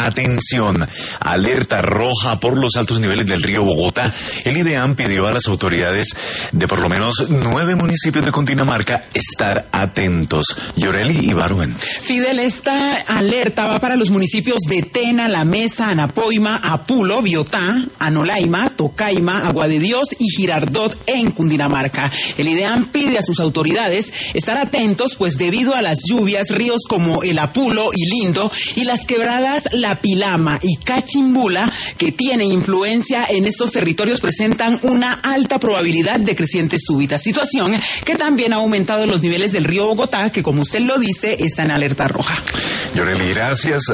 Atención, alerta roja por los altos niveles del río Bogotá. El IDEAM pidió a las autoridades de por lo menos 9 municipios de Cundinamarca estar atentos. Yoreli Ibarwen. Fidel, esta alerta va para los municipios de Tena, La Mesa, Anapoima, Apulo, Biotá, Anolaima, Tocaima, Agua de Dios y Girardot en Cundinamarca. El IDEAM pide a sus autoridades estar atentos, pues debido a las lluvias, ríos como el Apulo y Lindo y las quebradas La Pilama y Cachimbula, que tienen influencia en estos territorios, presentan una alta probabilidad de creciente súbita, situación que también ha aumentado los niveles del río Bogotá, que como usted lo dice, está en alerta roja. Yoreli, gracias.